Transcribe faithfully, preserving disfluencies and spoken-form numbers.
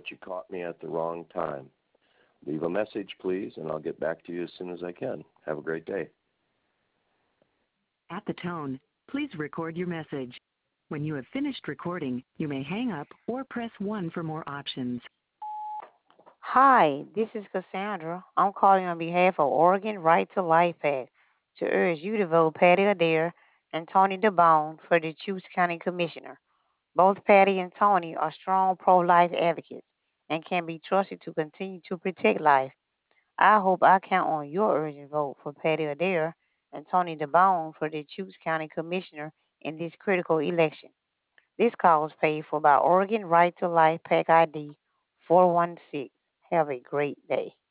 but you caught me at the wrong time. Leave a message, please, and I'll get back to you as soon as I can. Have a great day. At the tone, please record your message. When you have finished recording, you may hang up or press one for more options. Hi, this is Cassandra. I'm calling on behalf of Oregon Right to Life Pact to urge you to vote Patty Adair and Tony DeBone for the Chutes County Commissioner. Both Patty and Tony are strong pro-life advocates and can be trusted to continue to protect life. I hope I count on your urgent vote for Patty Adair and Tony DeBone for the Chutes County Commissioner in this critical election. This call is paid for by Oregon Right to Life Pack I D four one six. Have a great day.